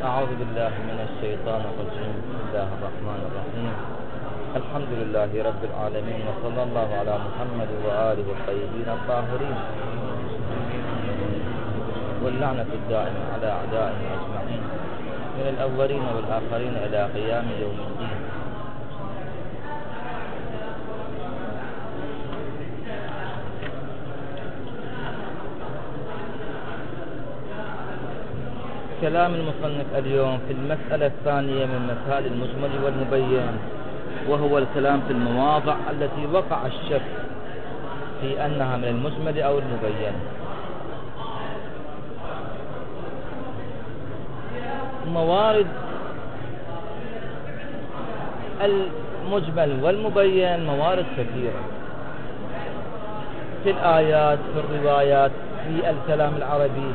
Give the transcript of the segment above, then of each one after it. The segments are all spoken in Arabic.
أعوذ بالله من الشيطان الرجيم. بسم الله الرحمن الرحيم. الحمد لله رب العالمين، وصلى الله على محمد وآله الطيبين الطاهرين، واللعنة الدائمة على أعدائهم أجمعين من الأولين والآخرين إلى قيام يوم الدين. كلام المصنف اليوم في المسألة الثانية من مسائل المجمل والمبين، وهو الكلام في المواضع التي وقع الشك في أنها من المجمل أو المبين. موارد المجمل والمبين موارد كثيرة في الآيات، في الروايات، في الكلام العربي.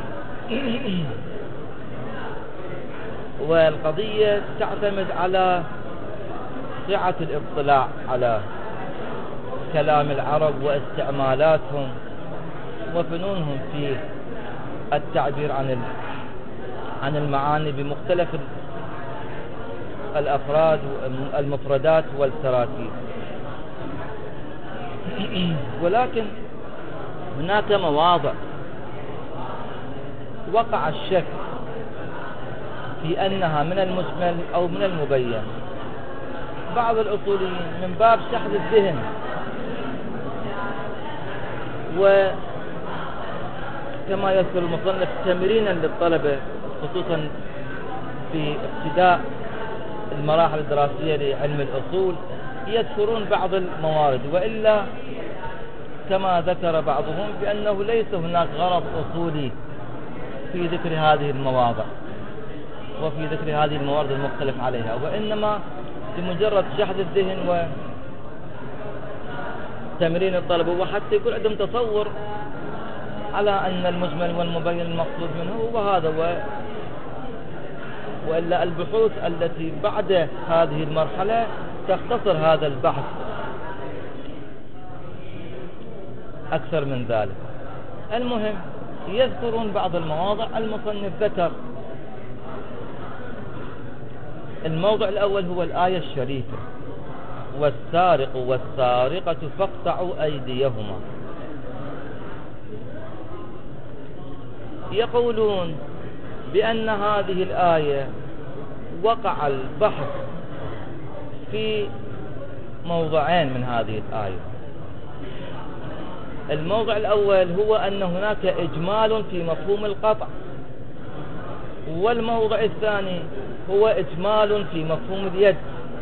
والقضية تعتمد على سعة الاطلاع على كلام العرب واستعمالاتهم وفنونهم في التعبير عن المعاني بمختلف الأفراد والمفردات والتراكيب. ولكن هناك مواضع وقع الشك في أنها من المجمل أو من المبين. بعض الأصوليين من باب شحذ الذهن وكما يذكر المصنف تمرينا للطلبة خصوصا في ابتداء المراحل الدراسية لعلم الأصول، يذكرون بعض الموارد، وإلا كما ذكر بعضهم بأنه ليس هناك غرض أصولي في ذكر هذه المواضع وفي ذكر هذه الموارد المختلف عليها، وإنما لمجرد شحذ الذهن وتمرين الطلبة، وحتى يكون عندهم تصور على أن المجمل والمبين المقصود منه هو هذا. وإلا البحوث التي بعد هذه المرحلة تختصر هذا البحث أكثر من ذلك. المهم يذكرون بعض المواضع. المصنف ذكر الموضع الأول هو الآية الشريفة: والسارق والسارقة فاقطعوا أيديهما. يقولون بأن هذه الآية وقع البحث في موضعين من هذه الآية. الموضع الأول هو أن هناك إجمال في مفهوم القطع، والموضع الثاني هو إجمال في مفهوم اليد.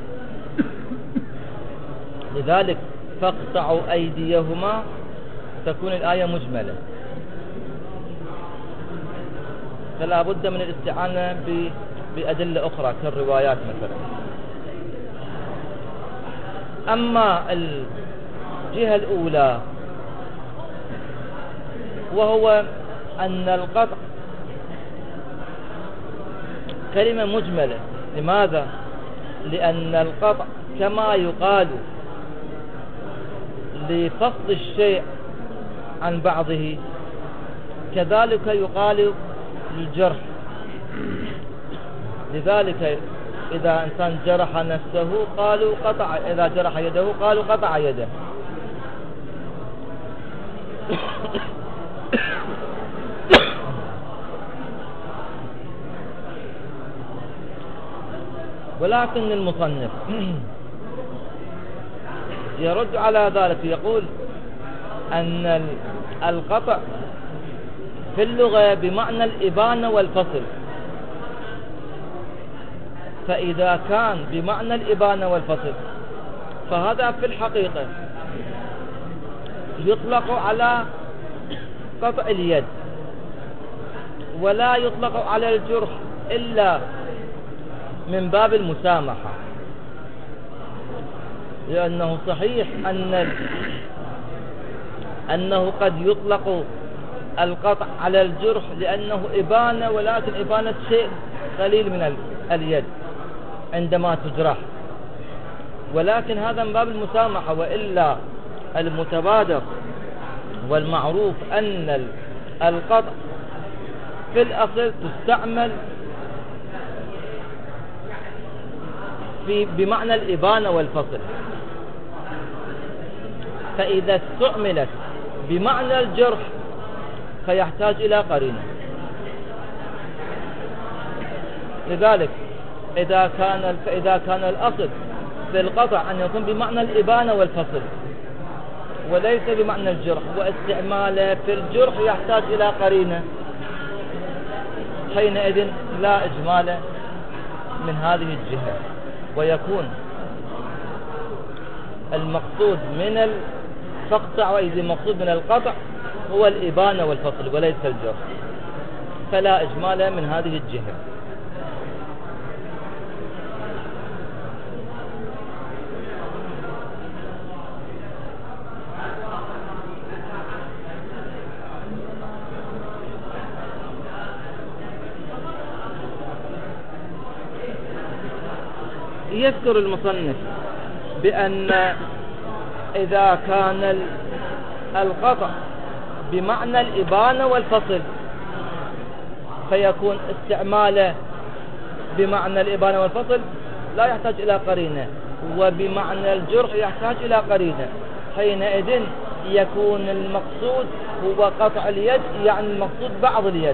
لذلك فاقطعوا أيديهما تكون الآية مجملة، فلا بد من الاستعانة بأدلة أخرى كالروايات مثلا. أما الجهة الأولى وهو أن القطع كلمة مجملة. لماذا؟ لأن القطع كما يقال لفصل الشيء عن بعضه كذلك يقال للجرح. لذلك إذا إنسان جرح نفسه قالوا قطع، إذا جرح يده قالوا قطع يده. ولكن المصنف يرد على ذلك، يقول أن القطع في اللغة بمعنى الإبانة والفصل، فإذا كان بمعنى الإبانة والفصل فهذا في الحقيقة يطلق على قطع اليد، ولا يطلق على الجرح إلا من باب المسامحة. لأنه صحيح أنه قد يطلق القطع على الجرح لأنه إبانة، ولكن إبانة شيء قليل من اليد عندما تجرح، ولكن هذا من باب المسامحة. وإلا المتبادر والمعروف أن القطع في الأصل تستعمل بمعنى الإبانة والفصل. فإذا استعملت بمعنى الجرح فيحتاج إلى قرينة. لذلك إذا كان الأصل في القطع أن يكون بمعنى الإبانة والفصل وليس بمعنى الجرح، واستعماله في الجرح يحتاج إلى قرينة، حينئذ لا إجمال من هذه الجهة، ويكون المقصود من فاقطع وإذا المقصود من القطع هو الإبانة والفصل وليس الجرح، فلا إجمال من هذه الجهة. يذكر المصنف بأن إذا كان القطع بمعنى الإبانة والفصل فيكون استعماله بمعنى الإبانة والفصل لا يحتاج إلى قرينة، وبمعنى الجرح يحتاج إلى قرينة، حينئذ يكون المقصود هو قطع اليد، يعني المقصود بعض اليد.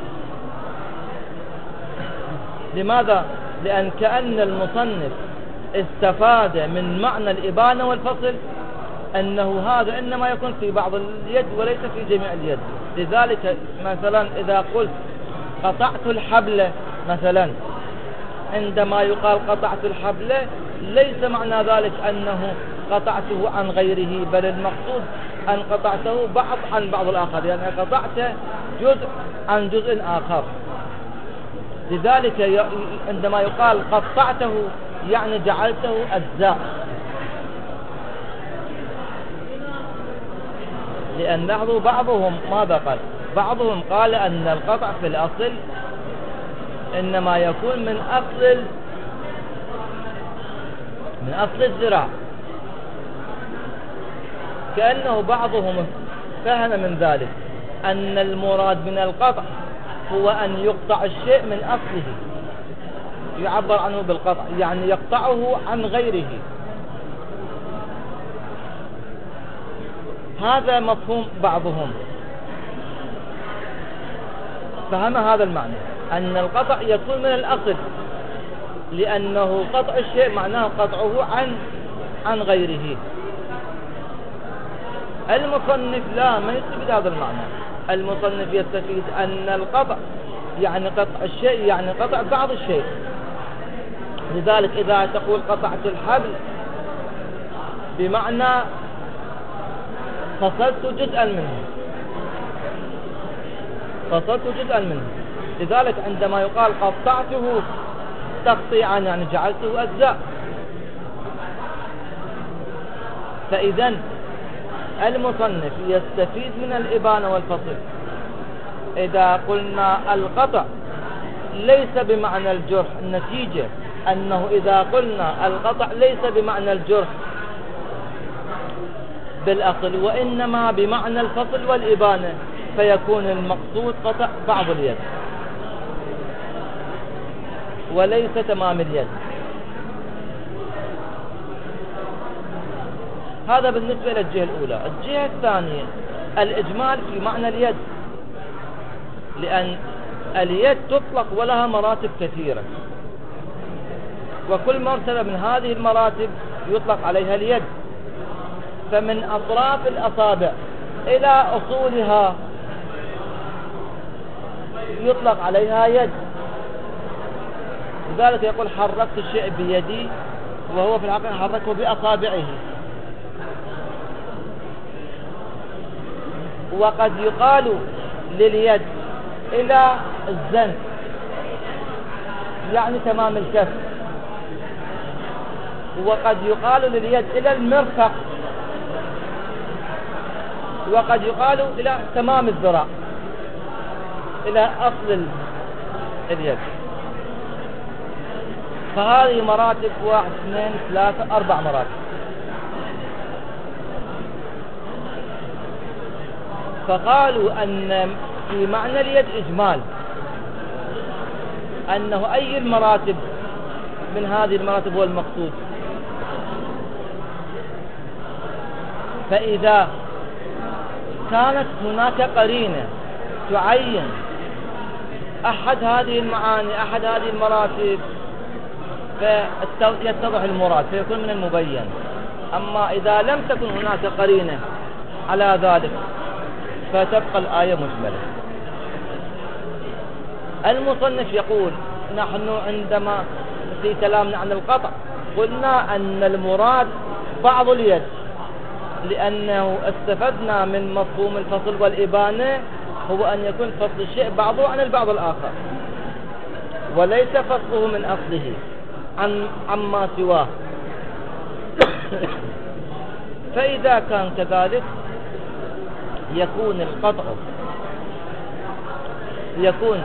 لماذا؟ لأن كأن المصنف استفاد من معنى الإبانة والفصل أنه هذا إنما يكون في بعض اليد وليس في جميع اليد. لذلك مثلا إذا قلت قطعت الحبل مثلا، عندما يقال قطعت الحبل ليس معنى ذلك أنه قطعته عن غيره، بل المقصود أن قطعته بعض عن بعض الآخر، يعني قطعت جزء عن جزء آخر. لذلك عندما يقال قطعته يعني جعلته أجزاء، لأن بعضهم ماذا قال؟ بعضهم قال أن القطع في الأصل إنما يكون من أصل الذراع، كأنه بعضهم فهم من ذلك أن المراد من القطع هو أن يقطع الشيء من أصله، يعبر عنه بالقطع، يعني يقطعه عن غيره. هذا مفهوم بعضهم، فهم هذا المعنى أن القطع يكون من الأصل، لأنه قطع الشيء معناه قطعه عن غيره. المصنف لا، ما يستفيد هذا المعنى. المصنف يستفيد أن القطع يعني قطع الشيء، يعني قطع بعض الشيء. لذلك إذا تقول قطعت الحبل بمعنى فصلت جزءا منه. لذلك عندما يقال قطعته تقطيعا يعني جعلته أجزاء. فإذا المصنف يستفيد من الإبانة والفصل إذا قلنا القطع ليس بمعنى الجرح، النتيجة أنه إذا قلنا القطع ليس بمعنى الجرح بالأصل وإنما بمعنى الفصل والإبانة، فيكون المقصود قطع بعض اليد وليس تمام اليد. هذا بالنسبة للجهة الأولى. الجهة الثانية الإجمال في معنى اليد، لأن اليد تطلق ولها مراتب كثيرة، وكل مرتبة من هذه المراتب يطلق عليها اليد، فمن أطراف الأصابع إلى أصولها يطلق عليها يد. لذلك يقول حركت الشيء بيدي، وهو في الحقيقة حركه بأصابعه. وقد يقال لليد إلى الزن، يعني تمام الكف. وقد يقال لليد إلى المرفق، وقد يقال إلى تمام الذراع، إلى أصل اليد. فهذه مراتب 1 2 3 4 مراتب. فقالوا أن في معنى اليد إجمال، أنه أي المراتب من هذه المراتب هو المقصود. فإذا كانت هناك قرينة تعين أحد هذه المعاني أحد هذه المراتب فيتضح المراد فيكون من المبين. أما إذا لم تكن هناك قرينة على ذلك فتبقى الآية مجملة. المصنف يقول نحن عندما في كلامنا عن القطع قلنا أن المراد بعض اليد، لأنه استفدنا من مفهوم الفصل والإبانة هو أن يكون فصل الشيء بعضه عن البعض الآخر وليس فصله من أصله عما سواه. فإذا كان كذلك يكون القطع يكون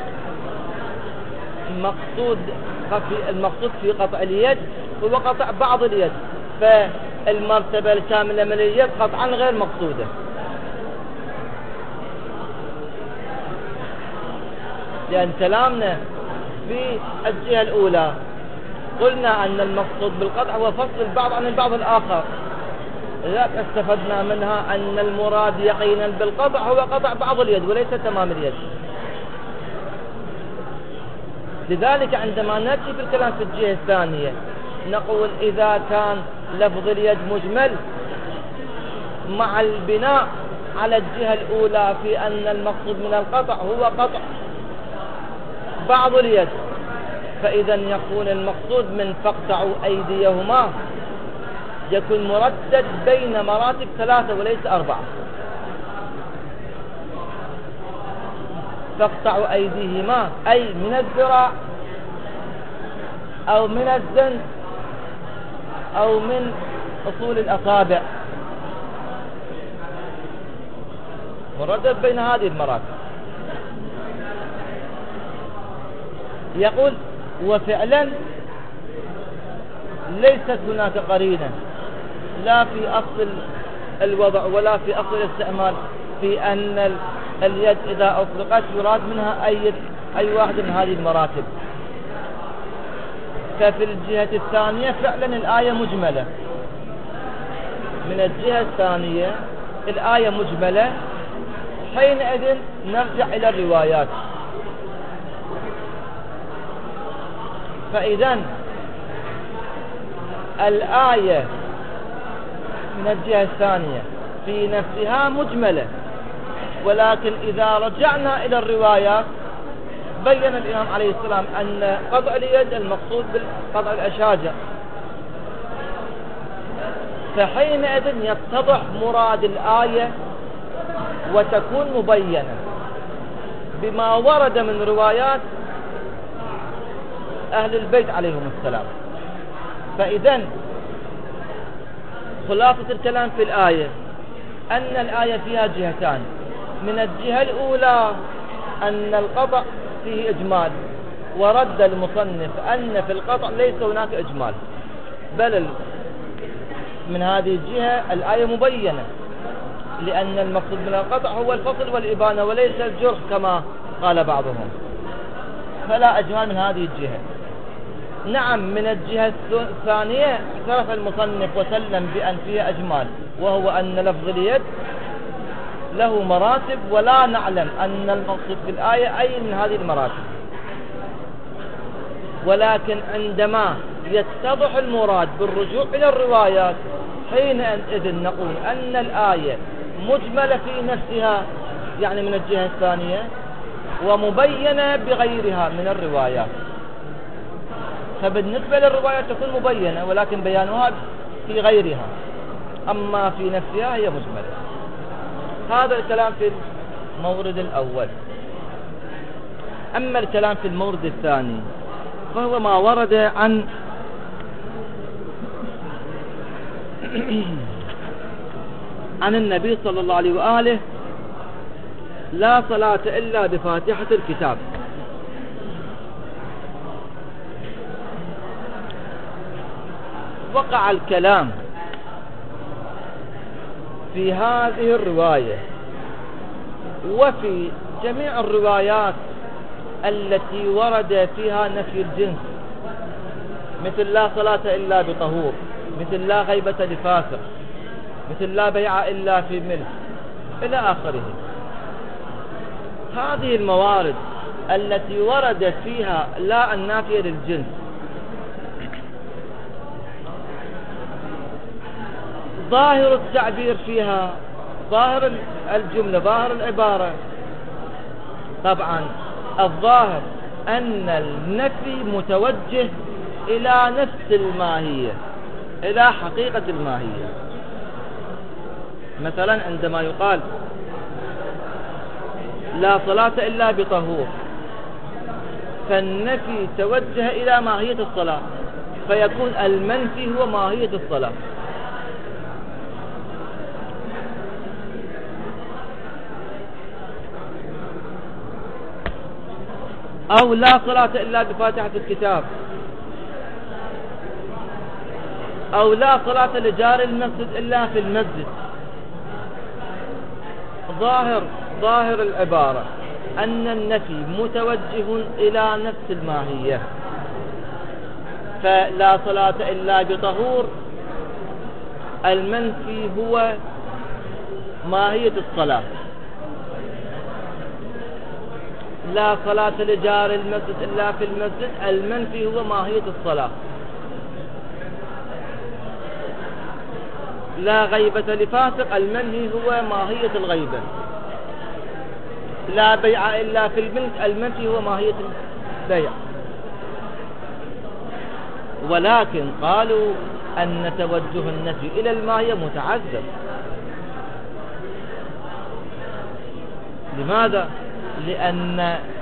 المقصود في قطع اليد هو قطع بعض اليد، فالمرتبة الكاملة من اليد قطعا غير مقصودة. لأن كلامنا في الجهة الأولى قلنا أن المقصود بالقطع هو فصل البعض عن البعض الآخر، لذلك استفدنا منها أن المراد يقينا بالقطع هو قطع بعض اليد وليس تمام اليد. لذلك عندما نأتي في الكلام في الجهة الثانية نقول إذا كان لفظ اليد مجمل مع البناء على الجهة الأولى في أن المقصود من القطع هو قطع بعض اليد، فإذا يكون المقصود من فاقطعوا أيديهما يكون مردد بين مراتب 3 وليس 4. فاقطعوا أيديهما أي من الذراع أو من الزند أو من أصول الأصابع، مردد بين هذه المراتب. يقول وفعلا ليست هناك قرينة لا في أصل الوضع ولا في أصل الاستعمال في أن اليد إذا أطلقت يراد منها أي واحد من هذه المراتب. ففي الجهة الثانية فعلا الآية مجملة. من الجهة الثانية الآية مجملة، حينئذ نرجع إلى الروايات. فإذا الآية من الجهة الثانية في نفسها مجملة، ولكن إذا رجعنا إلى الروايات بين الإمام عليه السلام أن قطع اليد المقصود بالقطع الأشاجر، فحينئذ يتضح مراد الآية وتكون مبينة بما ورد من روايات أهل البيت عليهم السلام. فإذا خلاصة الكلام في الآية أن الآية فيها جهتان. من الجهة الأولى أن القطع فيه إجمال، ورد المصنف أن في القطع ليس هناك إجمال، بل من هذه الجهة الآية مبينة، لأن المقصود من القطع هو الفصل والإبانة وليس الجرح كما قال بعضهم، فلا أجمال من هذه الجهة. نعم من الجهة الثانية اعترف المصنف وسلم بأن فيها أجمال، وهو أن لفظ اليد له مراتب ولا نعلم أن المقصود في الآية أي من هذه المراتب. ولكن عندما يتضح المراد بالرجوع إلى الروايات حينئذ نقول أن الآية مجملة في نفسها يعني من الجهة الثانية ومبينة بغيرها من الروايات. فبالنسبة للروايات تكون مبينة ولكن بيانها في غيرها، أما في نفسها هي مجملة. هذا الكلام في المورد الأول. أما الكلام في المورد الثاني فهو ما ورد عن النبي صلى الله عليه وآله: لا صلاة إلا بفاتحة الكتاب. وقع الكلام في هذه الرواية وفي جميع الروايات التي ورد فيها نفي الجنس مثل لا صلاة إلا بطهور، مثل لا غيبة لفاسق، مثل لا بيع إلا في ملك، إلى آخره. هذه الموارد التي وردت فيها لا النافية للجنس ظاهر التعبير فيها، ظاهر الجملة، ظاهر العبارة، طبعا الظاهر أن النفي متوجه إلى نفس الماهية، إلى حقيقة الماهية. مثلا عندما يقال لا صلاة إلا بطهور، فالنفي توجه إلى ماهية الصلاة، فيكون المنفي هو ماهية الصلاة. أو لا صلاة إلا بفاتحة الكتاب، أو لا صلاة لجار المسجد إلا في المسجد. ظاهر العبارة أن النفي متوجه إلى نفس الماهية، فلا صلاة إلا بطهور المنفي هو ماهية الصلاة، لا صلاة لجار المسجد إلا في المسجد المنفي هو ماهية الصلاة، لا غيبة لفاسق المنهي هو ماهية الغيبة، لا بيع إلا في الملك المنفي هو ماهية البيع. ولكن قالوا أن توجه النفي إلى الماهية متعذر. لماذا؟ لأن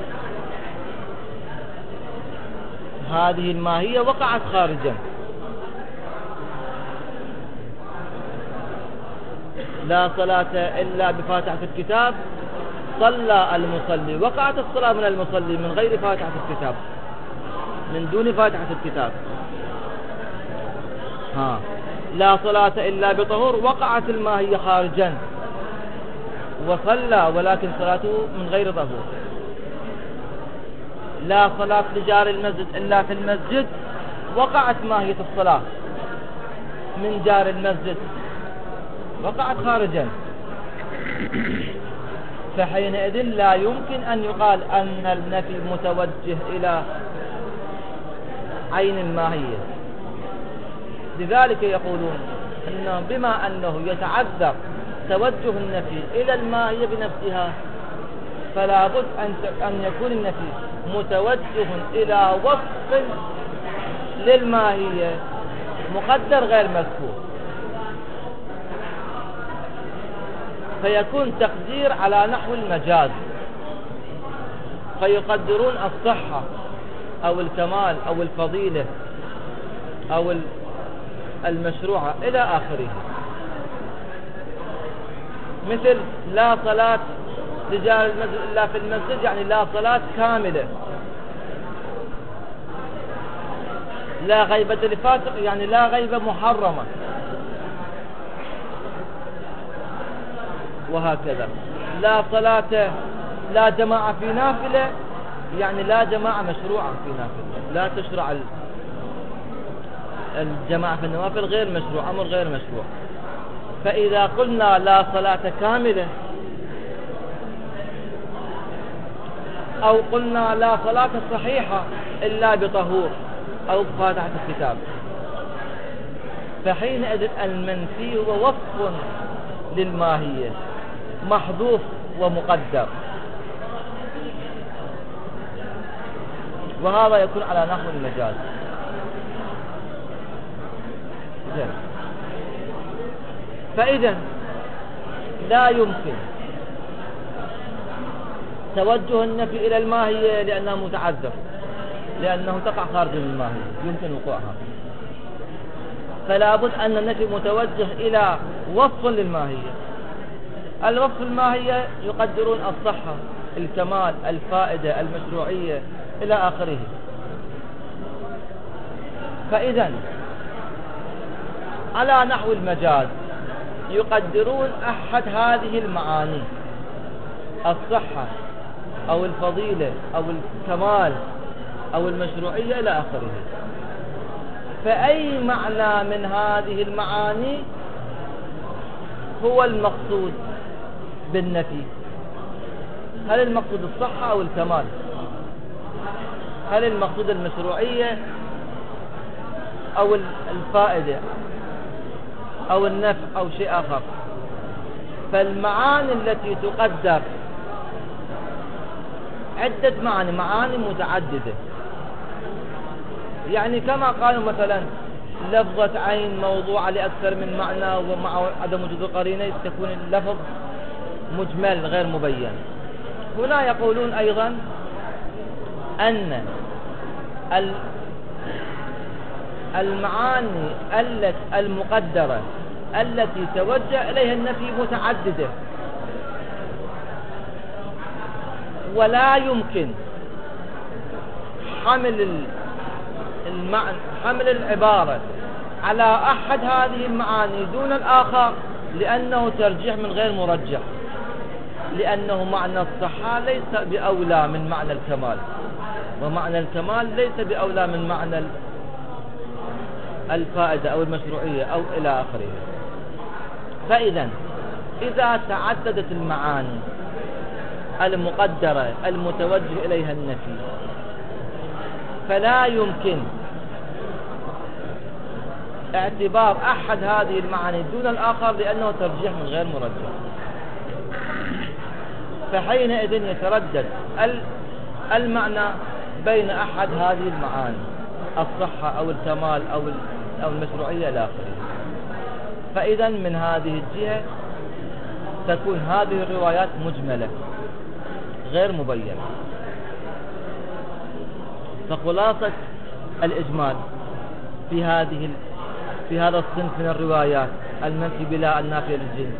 هذه الماهية وقعت خارجا. لا صلاة إلا بفاتحة الكتاب، صلى المصلي، وقعت الصلاة من المصلي من غير فاتحة الكتاب، من دون فاتحة الكتاب. لا صلاة إلا بطهور، وقعت الماهية خارجا وصلى ولكن صلاته من غير طهور. لا صلاة لجار المسجد إلا في المسجد، وقعت ماهية الصلاة من جار المسجد، وقعت خارجا. فحينئذ لا يمكن أن يقال أن النفي متوجه إلى عين الماهية. لذلك يقولون أنه بما أنه يتعذر توجه النفي إلى الماهية بنفسها، فلا بد أن يكون النفي متوجه إلى وصف للماهية مقدر غير مذكور، فيكون تقدير على نحو المجاز، فيقدرون الصحة أو الكمال أو الفضيلة أو المشروعة إلى آخره. مثل لا صلاة لجار المسجد إلا في المسجد، يعني لا صلاة كاملة. لا غيبة لفاسق، يعني لا غيبة محرمة، وهكذا. لا صلاة، لا جماعة في نافلة، يعني لا جماعة مشروعة في نافلة، لا تشرع الجماعة في النوافل، غير مشروع، أمر غير مشروع. فإذا قلنا لا صلاة كاملة، أو قلنا لا صلاة صحيحة إلا بطهور أو بفاتحة الكتاب، فحينئذ المنفي هو وصف للماهية محذوف ومقدر، وهذا يكون على نحو المجاز. فإذا لا يمكن توجه النفي إلى الماهية لأنه متعذر، لأنه تقع خارج من الماهية، يمكن وقوعها. فلا بد أن النفي متوجه إلى وصف للماهية. الوصف الماهية يقدرون الصحة، الكمال، الفائدة، المشروعية إلى آخره. فإذا على نحو المجاز يقدرون أحد هذه المعاني، الصحة أو الفضيلة أو الكمال أو المشروعية إلى آخره. فأي معنى من هذه المعاني هو المقصود بالنفي؟ هل المقصود الصحة أو الكمال؟ هل المقصود المشروعية أو الفائدة أو النفع أو شيء آخر؟ فالمعاني التي تقدر عدة معاني متعددة. يعني كما قالوا مثلا لفظة عين موضوعة لأكثر من معنى، ومع عدم وجود القرينة تكون اللفظ مجمل غير مبين. هنا يقولون أيضا أن المعاني المقدرة التي توجه إليها النفي متعددة، ولا يمكن حمل العبارة على أحد هذه المعاني دون الآخر، لأنه ترجيح من غير مرجح، لأنه معنى الصحة ليس بأولى من معنى الكمال، ومعنى الكمال ليس بأولى من معنى الفائدة أو المشروعية أو إلى آخره. فإذا إذا تعددت المعاني المقدرة المتوجه إليها النفي، فلا يمكن اعتبار أحد هذه المعاني دون الآخر، لأنه ترجيح من غير مرجح. فحينئذ يتردد المعنى بين أحد هذه المعاني، الصحة أو الكمال أو المشروعية إلى آخره. فإذا من هذه الجهة تكون هذه الروايات مجملة غير مبينة. فخلاصة الإجمال في هذا الصنف من الروايات المنفي بلا النافية للجنس،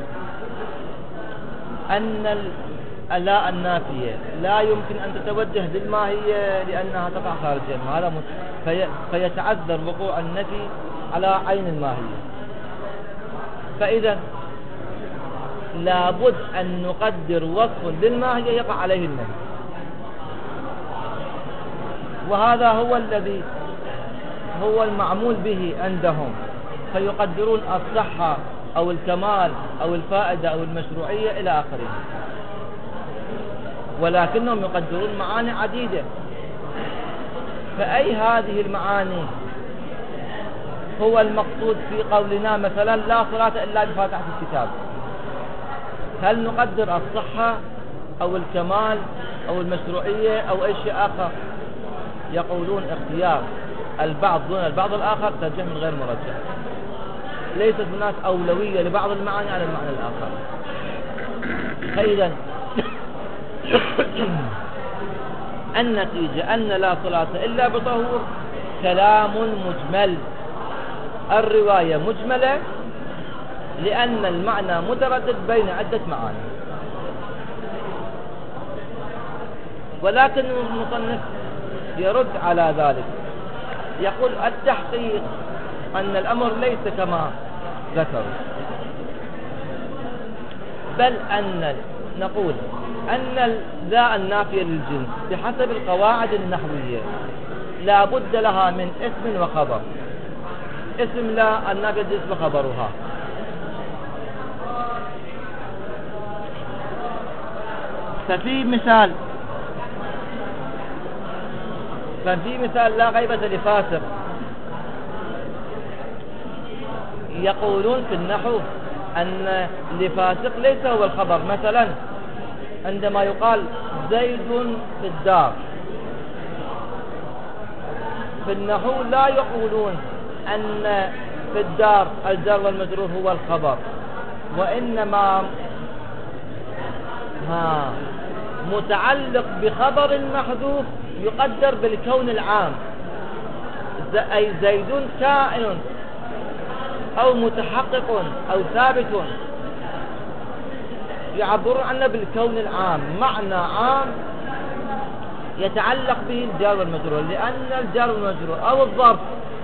أن اللا النافية لا يمكن أن تتوجه للماهية لأنها تقع خارج هذا فيتعذر وقوع النفي على عين الماهية. فإذا لابد أن نقدر وصف للماهية يقع عليه النفي، وهذا هو المعمول به عندهم، فيقدرون الصحة أو الكمال أو الفائدة أو المشروعية إلى آخره، ولكنهم يقدرون معاني عديدة. فأي هذه المعاني هو المقصود في قولنا مثلا لا صلاة إلا بفاتحة الكتاب؟ هل نقدر الصحة أو الكمال أو المشروعية أو أي شيء آخر؟ يقولون اختيار البعض دون البعض الآخر ترجيح من غير مرجح، ليست هناك أولوية لبعض المعاني على المعنى الآخر. فإذا النتيجة أن لا صلاة إلا بطهور كلام مجمل. الرواية مجملة لأن المعنى متردد بين عدة معاني. ولكن المصنف يرد على ذلك، يقول التحقيق أن الأمر ليس كما ذكر، بل نقول أن لا النافية للجنس بحسب القواعد النحوية لا بد لها من اسم وخبر. اسم لا النافية للجنس وخبرها. ففي مثال لا غيبة لفاسق، يقولون في النحو أن لفاسق ليس هو الخبر. مثلا عندما يقال زيد في الدار، في النحو لا يقولون أن في الدار الجار والمجرور هو الخبر، وإنما متعلق بخبر محذوف يقدر بالكون العام، أي زيد كائن أو متحقق أو ثابت، يعبرون عنه بالكون العام، معنى عام يتعلق به الجار والمجرور، لأن الجار والمجرور أو الظرف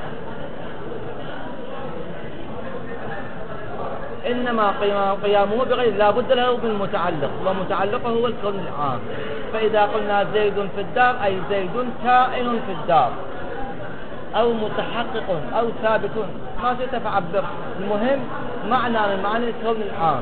إنما قيامه بغير لا بد له بالمتعلق، ومتعلقه هو الكون العام. فإذا قلنا زيد في الدار أي زيد كائن في الدار، أو متحقق أو ثابت، ما شئت فعبر، المهم معنى من معاني الكون العام.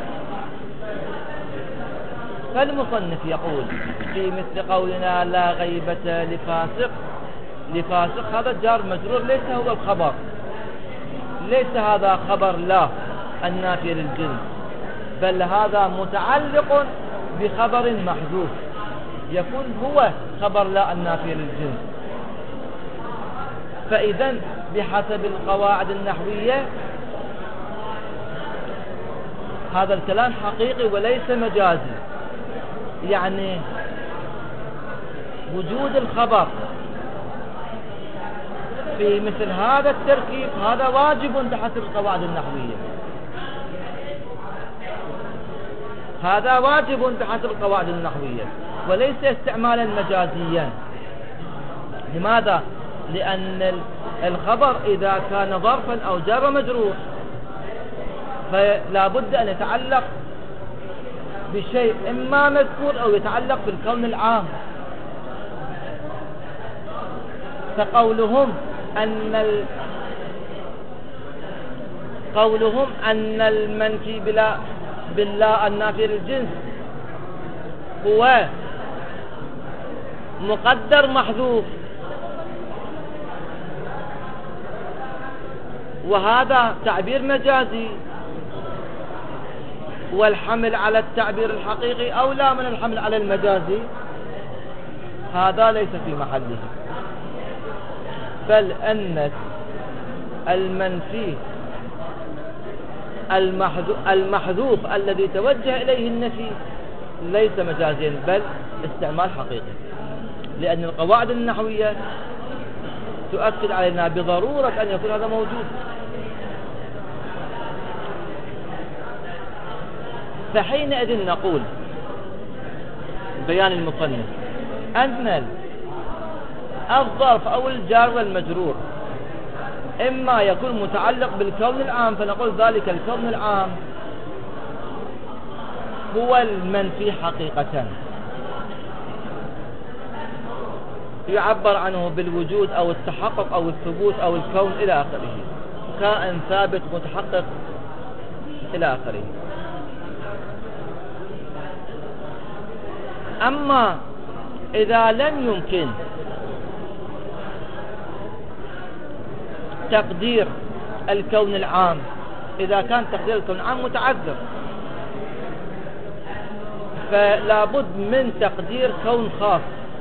فالمصنف يقول في مثل قولنا لا غيبة لفاسق، لفاسق هذا جار مجرور ليس هو الخبر، ليس هذا خبر لا النافي للجنس، بل هذا متعلق بخبر محذوف، يكون هو خبر لا النافي للجنس. فإذا بحسب القواعد النحوية هذا الكلام حقيقي وليس مجازي، يعني وجود الخبر في مثل هذا التركيب هذا واجب بحسب القواعد النحوية، هذا واجب بحسب القواعد النحوية وليس استعمالا مجازيا. لماذا؟ لأن الخبر إذا كان ظرفا أو جار مجرور فلا بد أن يتعلق بشيء إما مذكور أو يتعلق بالكون العام. فقولهم أن المنفي بالله النافي للجنس هو مقدر محذوف، وهذا تعبير مجازي، والحمل على التعبير الحقيقي أولى من الحمل على المجازي، هذا ليس في محله، بل أن المنفي المحذوف الذي توجه إليه النفي ليس مجازيا بل استعمال حقيقي، لأن القواعد النحوية تؤكد علينا بضرورة أن يكون هذا موجود. فحينئذ نقول بيان المصنف أن الظرف أو الجار والمجرور إما يكون متعلق بالكون العام، فنقول ذلك الكون العام هو المنفي حقيقة، يعبر عنه بالوجود أو التحقق أو الثبوت أو الكون إلى آخره، كائن ثابت متحقق إلى آخره. أما إذا لم يمكن تقدير الكون العام، إذا كان تقدير الكون العام متعذر، فلا بد من تقدير كون خاص.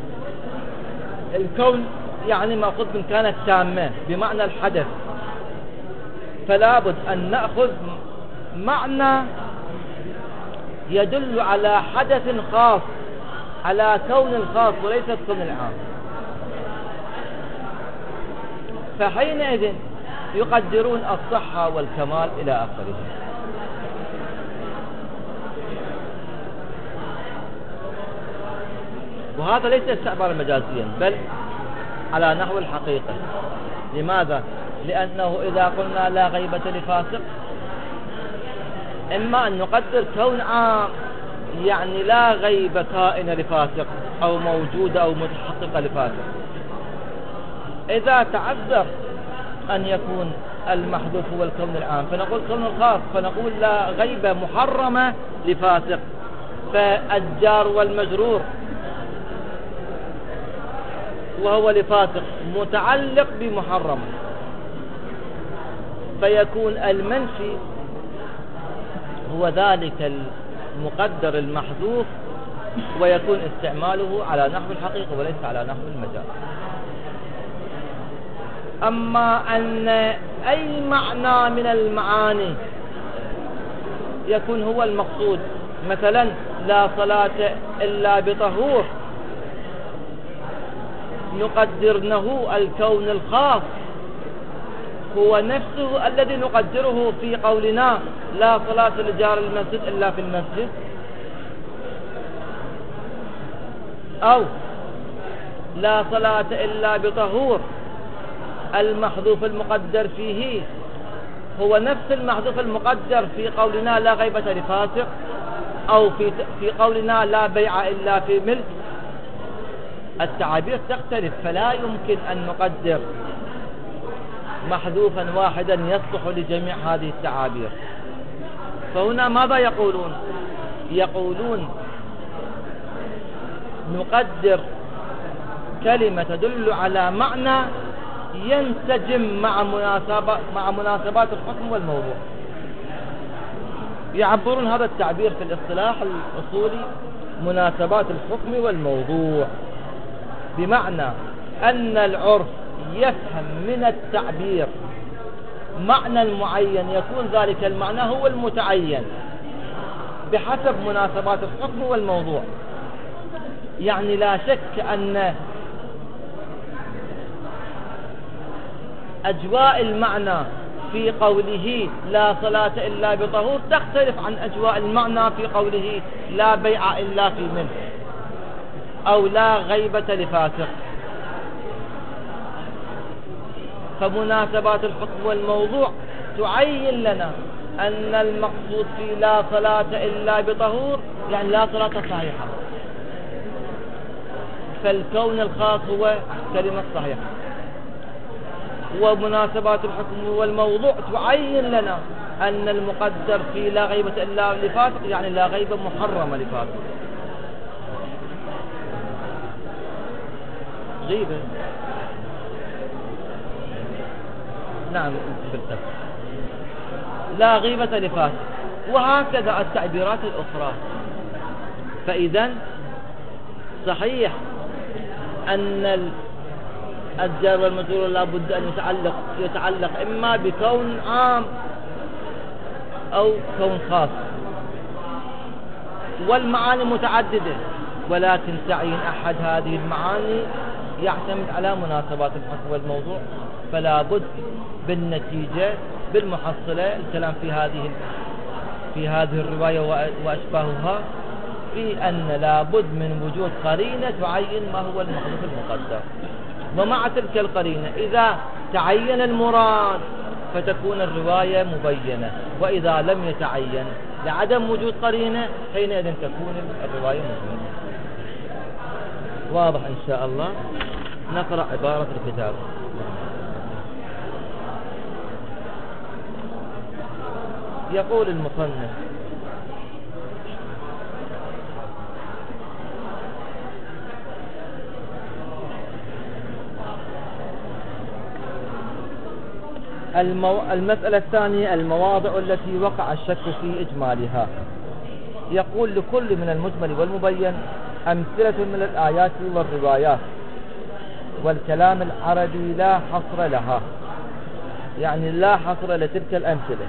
الكون يعني مأخوذ من كانت تامة بمعنى الحدث، فلا بد أن نأخذ معنى يدل على حدث خاص، على كون خاص وليس الكون العام. فحينئذ يقدرون الصحة والكمال إلى آخره. وهذا ليس استعبارا مجازيا بل على نحو الحقيقة. لماذا؟ لأنه إذا قلنا لا غيبة لفاسق إما أن نقدر كون عام، يعني لا غيبة كائنة لفاسق أو موجودة أو متحققة لفاسق. إذا تعذر أن يكون المحذوف هو الكون العام فنقول كون الخاص، فنقول لا غيبة محرمة لفاسق، فالجار والمجرور وهو لفاسق متعلق بمحرم، فيكون المنفي هو ذلك المقدر المحذوف، ويكون استعماله على نحو الحقيقة وليس على نحو المجاز. أما أن أي معنى من المعاني يكون هو المقصود، مثلا لا صلاة إلا بطهور، نقدرنه الكون الخاص هو نفسه الذي نقدره في قولنا لا صلاة لجار المسجد إلا في المسجد، أو لا صلاة إلا بطهور، المحذوف المقدر فيه هو نفس المحذوف المقدر في قولنا لا غيبة لفاسق، أو في قولنا لا بيع إلا في ملك. التعابير تختلف، فلا يمكن أن نقدر محذوفا واحدا يصلح لجميع هذه التعابير. فهنا ماذا يقولون؟ يقولون نقدر كلمة تدل على معنى ينسجم مع مناسبات الحكم والموضوع. يعبرون هذا التعبير في الاصطلاح الأصولي مناسبات الحكم والموضوع، بمعنى أن العرف يفهم من التعبير معنى معين يكون ذلك المعنى هو المتعين بحسب مناسبات الحكم والموضوع. يعني لا شك أن أجواء المعنى في قوله لا صلاة إلا بطهور تختلف عن أجواء المعنى في قوله لا بيع إلا في منه أو لا غيبة لفاسق. فمناسبات الحكم والموضوع تعين لنا أن المقصود في لا صلاة إلا بطهور يعني لا صلاة صحيحة، فالكون الخاص هو كلمة صحيحة. ومناسبات الحكم والموضوع تعين لنا أن المقدر في لا غيبة إلا لفاسق يعني لا غيبة محرمة لفاسق. غيبة نعم بالتفصيل لا غيبة لفاسق، وهكذا التعبيرات الأخرى. فإذا صحيح أن الجار والمجرور لا بد أن يتعلق إما بكون عام أو كون خاص، والمعاني متعددة، ولكن تعيين أحد هذه المعاني يعتمد على مناسبات الحكم والموضوع. فلا بد بالنتيجة بالمحصلة الكلام في هذه الرواية وأشباهها في أن لا بد من وجود قرينة تعين ما هو المحذوف المقدر. ومع تلك القرينة إذا تعين المراد فتكون الرواية مبينة، وإذا لم يتعين لعدم وجود قرينة حينئذ تكون الرواية مبينة. واضح إن شاء الله. نقرأ عبارة الكتاب. يقول المصنف المسألة الثانية المواضع التي وقع الشك في إجمالها. يقول لكل من المجمل والمبين أمثلة من الآيات والروايات والكلام العربي لا حصر لها، يعني لا حصر لتلك الأمثلة.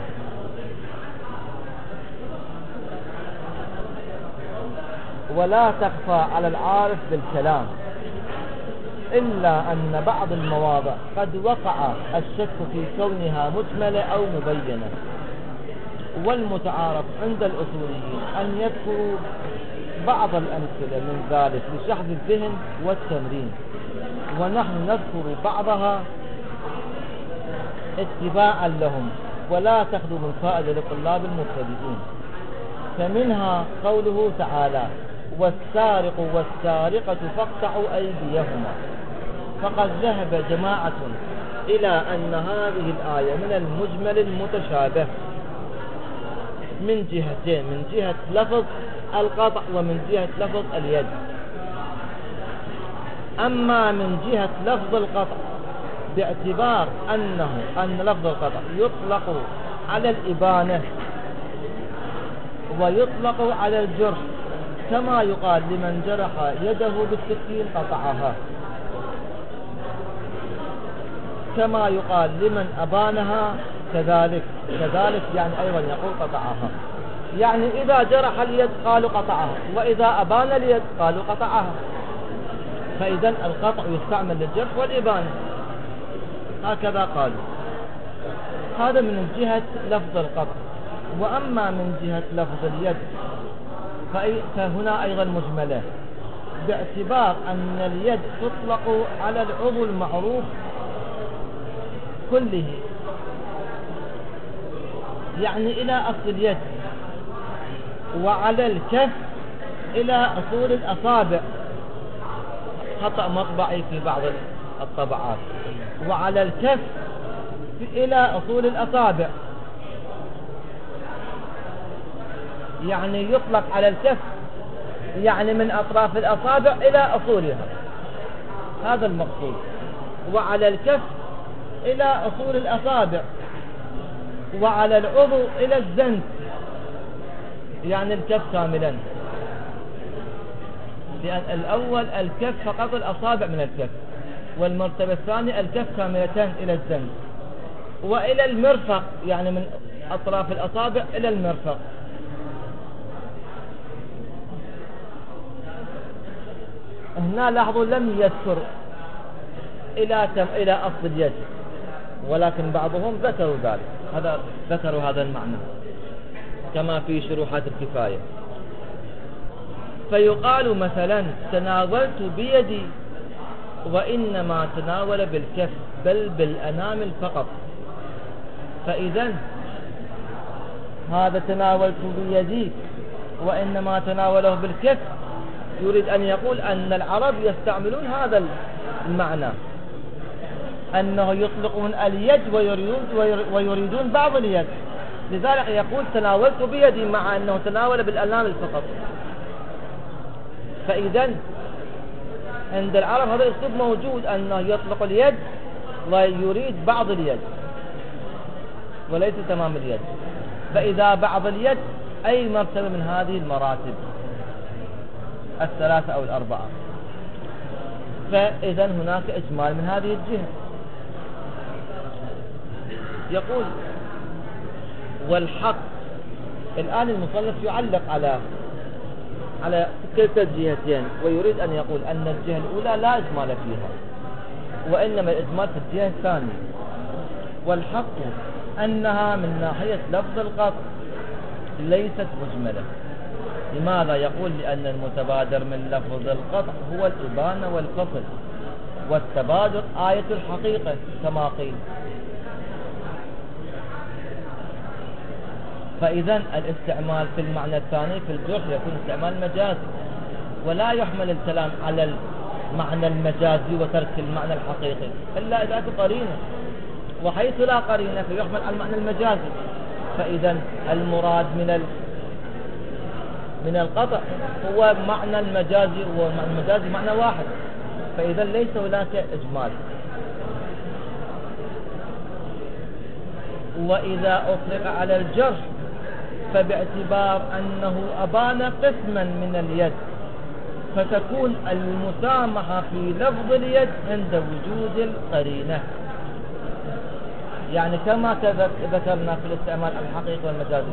ولا تخفى على العارف بالكلام، إلا أن بعض المواضع قد وقع الشك في كونها مجملة أو مبينة. والمتعارف عند الأصوليين أن يذكروا بعض الأمثلة من ذلك لشحذ الذهن والتمرين، ونحن نذكر بعضها اتباعا لهم ولا تخدم الفائدة لطلاب المبتدئين. فمنها قوله تعالى والسارق والسارقة فاقطعوا أيديهما. فقد ذهب جماعة إلى أن هذه الآية من المجمل المتشابه من جهتين، من جهة لفظ القطع ومن جهة لفظ اليد. أما من جهة لفظ القطع باعتبار أن لفظ القطع يطلق على الإبانة ويطلق على الجرح، كما يقال لمن جرح يده بالسكين قطعها، كما يقال لمن أبانها كذلك يعني أيضا يقول قطعها. يعني إذا جرح اليد قالوا قطعها، وإذا أبان اليد قالوا قطعها. فإذا القطع يستعمل للجرح والإبانة، هكذا قالوا. هذا من جهة لفظ القطع. وأما من جهة لفظ اليد فهنا أيضا مجملة، باعتبار أن اليد تطلق على العضو المعروف كله، يعني إلى أصل اليد، وعلى الكف إلى أصول الأصابع، خطأ مطبعي في بعض الطبعات، وعلى الكف إلى أصول الأصابع، يعني يطلق على الكف يعني من أطراف الأصابع إلى أصولها، هذا المقصود. وعلى الكف إلى أصول الأصابع، وعلى العضو إلى الزند، يعني الكف كاملا. لأن الأول الكف فقط الأصابع من الكف، والمرتبة الثانية الكف كاملتان إلى الزند، وإلى المرفق، يعني من أطراف الأصابع إلى المرفق. هنا لاحظوا لم يذكر إلى أصل اليد، ولكن بعضهم ذكروا ذلك، ذكروا هذا المعنى كما في شروحات الكفاية. فيقال مثلا تناولت بيدي، وإنما تناول بالكف بل بالأنامل فقط. فإذا هذا تناولت بيدي وإنما تناوله بالكف يريد أن يقول أن العرب يستعملون هذا المعنى، أنه يطلقون اليد ويريدون بعض اليد، لذلك يقول تناولت بيدي مع أنه تناول بالأنامل فقط. فإذا عند العرب هذا الأسلوب موجود، أنه يطلق اليد ويريد بعض اليد وليس تمام اليد. فإذا بعض اليد أي مرتبة من هذه المراتب الثلاثة أو الأربعة، فإذا هناك إجمال من هذه الجهة. يقول والحق، الآن المصنف يعلق على كلتا الجهتين، ويريد أن يقول أن الجهة الأولى لا إجمال فيها، وإنما الإجمال في الجهة الثانية. والحق أنها من ناحية لفظ القطع ليست مجملة. لماذا؟ يقول لأن المتبادر من لفظ القطع هو الإبانة والفصل، والتبادر آية الحقيقة كما قيل. فإذا الاستعمال في المعنى الثاني في الجرح يكون استعمال مجازي، ولا يحمل الكلام على المعنى المجازي وترك المعنى الحقيقي إلا إذا قرينة، وحيث لا قرينة فيحمل على المعنى المجازي. فإذا المراد من القطع هو معنى المجازي، ومعنى المجازي معنى واحد، فإذا ليس هناك إجمال. وإذا أطلق على الجرح فباعتبار أنه أبان قسما من اليد، فتكون المسامحة في لفظ اليد عند وجود القرينة، يعني كما ذكرنا في الاستعمال الحقيقي والمجازي،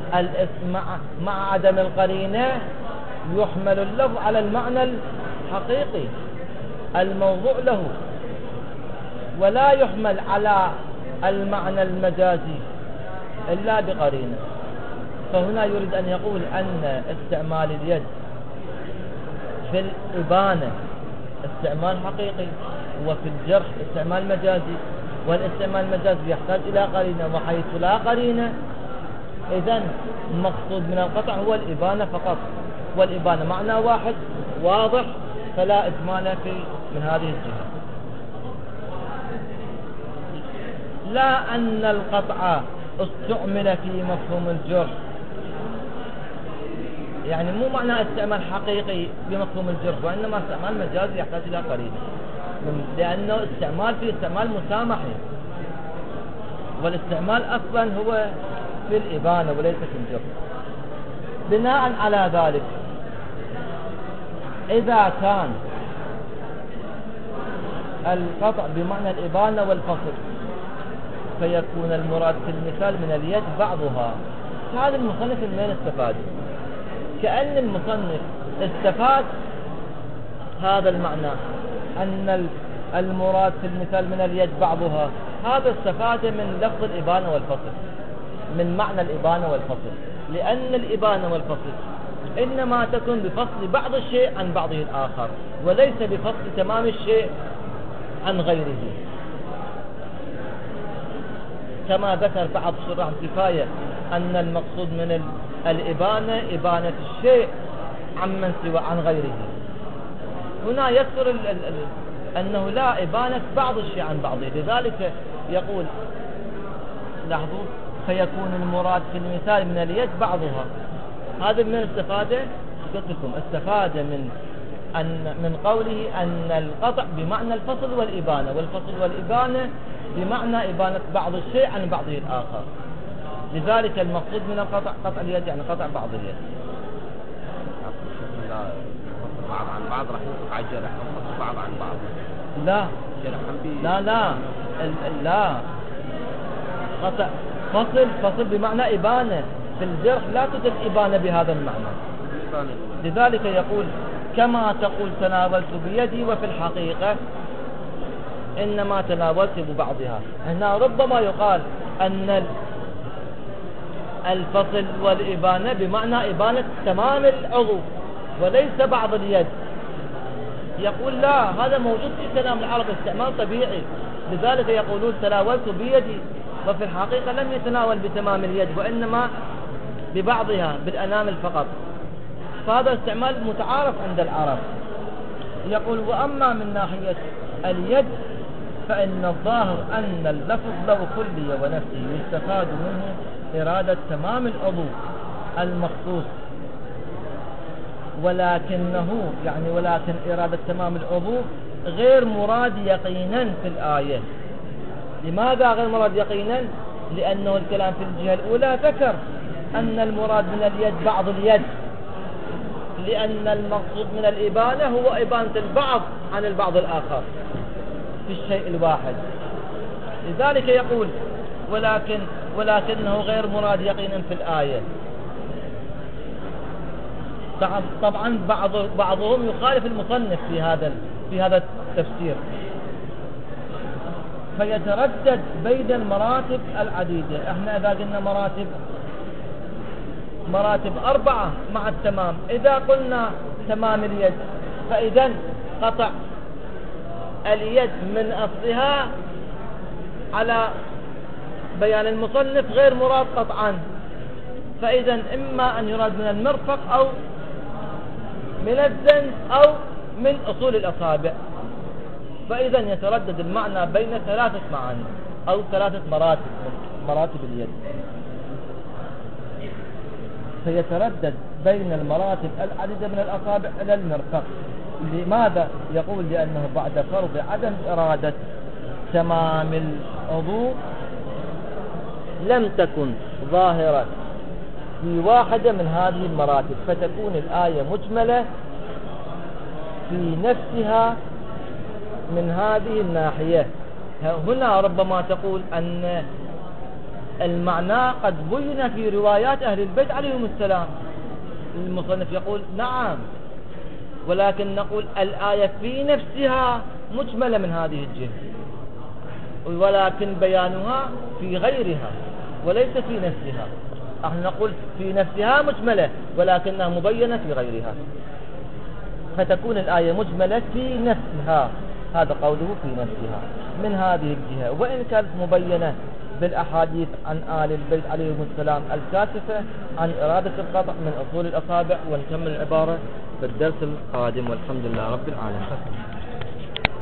مع عدم القرينة يحمل اللفظ على المعنى الحقيقي الموضوع له، ولا يحمل على المعنى المجازي إلا بقرينة. فهنا يريد أن يقول أن استعمال اليد في الإبانة استعمال حقيقي، وفي الجرح استعمال مجازي، والاستعمال المجازي يحتاج إلى قرينة، وحيث لا قرينة إذن المقصود من القطع هو الإبانة فقط، والإبانة معنى واحد واضح، فلا إجمال من هذه الجهة. لا أن القطع استعمل في مفهوم الجرح، يعني مو معنى استعمال حقيقي بمفهوم الجرح، وإنما استعمال مجازي يحتاج إلى قرينة، لأنه استعمال فيه استعمال مسامحي، والاستعمال أصلا هو في الإبانة وليس في الجرح. بناء على ذلك إذا كان القطع بمعنى الإبانة والفصل فيكون المراد في المثال من اليد بعضها. هذا المصنف من استفاد، كأن المصنف استفاد هذا المعنى أن المراد في المثال من اليد بعضها، هذا استفاد من لفظ الإبانة والفصل، من معنى الإبانة والفصل، لأن الإبانة والفصل إنما تكون بفصل بعض الشيء عن بعضه الآخر، وليس بفصل تمام الشيء عن غيره، كما ذكر بعض شراح الكفاية أن المقصود من الإبانة إبانة الشيء عمن سوى عن غيره. هنا يذكر أنه لا إبانة بعض الشيء عن بعضه، لذلك يقول لاحظوا فيكون المراد في المثال من اليد بعضها. هذا من استفاده، قلت لكم استفاد من قوله أن القطع بمعنى الفصل والإبانة، والفصل والإبانة بمعنى إبانة بعض الشيء عن بعضه الآخر. لذلك المقصود من القطع قطع اليد يعني قطع بعض اليد. بعض عن بعض راح ينطق على الجرح، بعض عن بعض. لا لا قطع فصل بمعنى إبانة. في الجرح لا توجد إبانة بهذا المعنى. لذلك يقول كما تقول تناولت بيدي، وفي الحقيقة إنما تناولت ببعضها. هنا ربما يقال أن الفصل والإبانة بمعنى إبانة تمام العضو وليس بعض اليد. يقول لا، هذا موجود في كلام العرب استعمال طبيعي. لذلك يقولون تناولت بيدي، وفي الحقيقة لم يتناول بتمام اليد وإنما ببعضها بالأنامل فقط. فهذا استعمال متعارف عند العرب. يقول وأما من ناحية اليد فإن الظاهر أن اللفظ له كلية ونفسي يستفاد منه إرادة تمام العضو المخصوص، ولكن إرادة تمام العضو غير مراد يقينا في الآية. لماذا غير مراد يقينا؟ لأنه الكلام في الجهة الأولى ذكر أن المراد من اليد بعض اليد، لأن المقصود من الإبانة هو إبانة البعض عن البعض الآخر في الشيء الواحد. لذلك يقول ولكنه غير مراد يقينا في الآية. طبعا بعضهم يخالف المصنف في هذا التفسير، فيتردد بين المراتب العديدة. احنا إذا قلنا مراتب 4 مع التمام، إذا قلنا تمام اليد فإذا قطع اليد من أصلها على بيان المصنف غير مراد قطعا. فإذا إما أن يراد من المرفق أو من الزند أو من أصول الأصابع. فإذا يتردد المعنى بين 3 معاني أو 3 مراتب اليد. فيتردد بين المراتب العديدة من الأصابع إلى المرفق. لماذا؟ يقول لأنه بعد فرض عدم إرادة تمام العضو لم تكن ظاهرة في واحدة من هذه المراتب، فتكون الآية مجملة في نفسها من هذه الناحية. هنا ربما تقول أن المعنى قد بين في روايات أهل البيت عليهم السلام. المصنف يقول نعم، ولكن نقول الآية في نفسها مجملة من هذه الجهة، ولكن بيانها في غيرها وليس في نفسها. احنا نقول في نفسها مجملة ولكنها مبينة في غيرها، فتكون الآية مجملة في نفسها. هذا قوله في نفسها من هذه الجهة، وإن كانت مبينة بالأحاديث عن آل البيت عليهم السلام الكاشفة عن إرادة القطع من أصول الأصابع. ونكمل العبارة في الدرس القادم، والحمد لله رب العالمين.